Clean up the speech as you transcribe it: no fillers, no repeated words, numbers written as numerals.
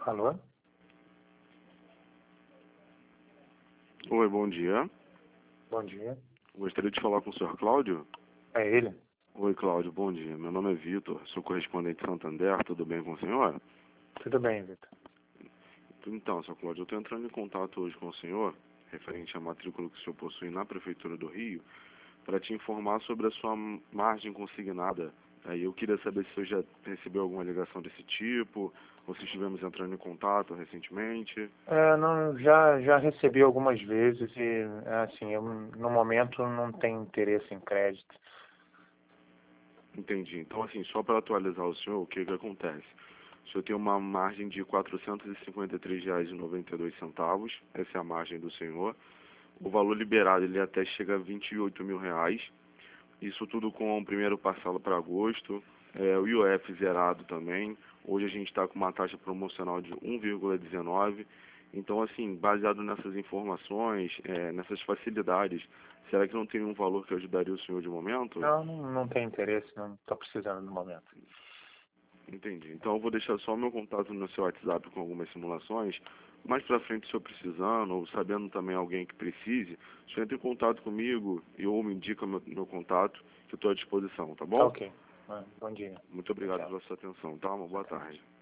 Alô? Oi, bom dia. Bom dia. Gostaria de falar com o senhor Cláudio. É ele? Oi, Cláudio, bom dia. Meu nome é Vitor, sou correspondente de Santander, tudo bem com o senhor? Tudo bem, Vitor. Então, senhor Cláudio, eu estou entrando em contato hoje com o senhor, referente à matrícula que o senhor possui na Prefeitura do Rio, para te informar sobre a sua margem consignada. Aí eu queria saber se o senhor já recebeu alguma ligação desse tipo, ou se estivemos entrando em contato recentemente. Não, já recebi algumas vezes e, assim, eu no momento não tenho interesse em crédito. Entendi. Então, assim, só para atualizar o senhor, o que acontece? O senhor tem uma margem de R$ 453,92. Essa é a margem do senhor. O valor liberado ele até chega a R$ 28.000. Isso tudo com o primeiro parcela para agosto. O IOF zerado também. Hoje a gente está com uma taxa promocional de 1,19. Então, assim, baseado nessas informações, nessas facilidades, será que não tem um valor que ajudaria o senhor de momento? Não tenho interesse, não estou precisando no momento. Entendi. Então eu vou deixar só o meu contato no seu WhatsApp com algumas simulações. Mais pra frente, se eu precisando, ou sabendo também alguém que precise, o senhor entra em contato comigo e ou me indica meu contato, que eu estou à disposição, tá Tá bom? ok. Bom dia. Muito obrigado Tchau. pela sua atenção, tá? Uma boa tarde.